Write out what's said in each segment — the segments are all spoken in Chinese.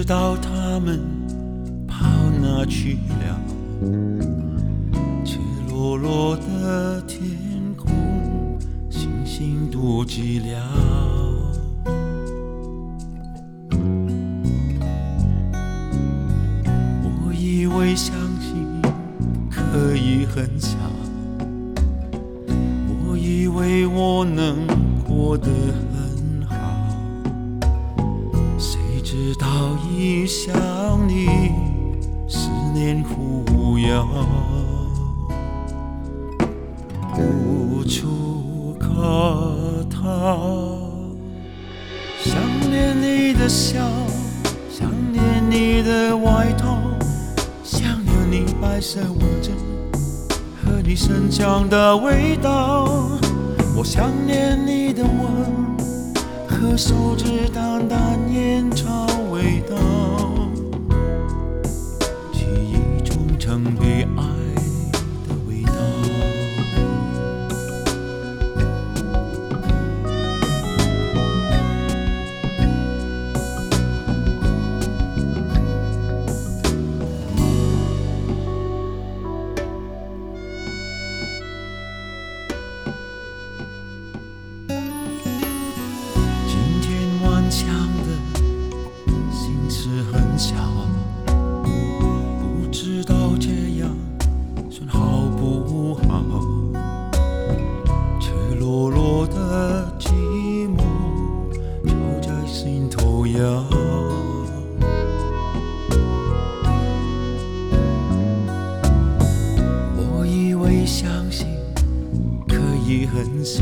道他们跑哪去了？赤裸裸的天空，星星多寂寥。我以为相信可以很小，我以为我能过得很好，谁知道一想你，思念忽悠，无处可逃。想念你的笑，想念你的外套，想念你白色围巾和你身上的味道。我想念你的吻和手指淡淡烟草味道，记忆中曾被爱的味道。想的心事很小，不知道这样算好不好。赤裸裸的寂寞就在心头摇。我以为相信可以很少，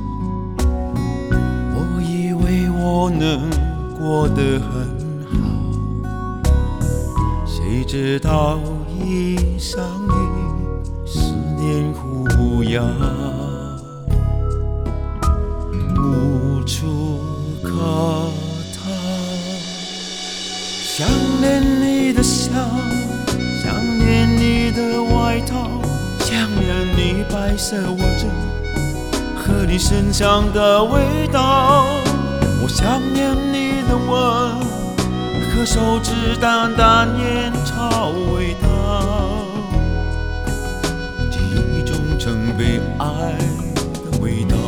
我以为我能过得很好，谁知道一相遇，思念忽悠，无处可逃。想念你的笑，想念你的外套，想念你白色袜子和你身上的味道。我想念你的吻和手指淡淡烟草味道，记忆中曾被爱的味道。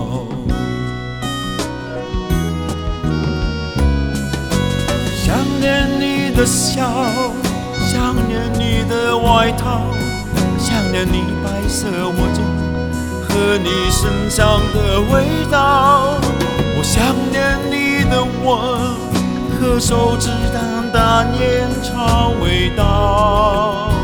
想念你的笑，想念你的外套，想念你白色袜子和你身上的味道。我想念你的吻和手指淡淡烟草味道。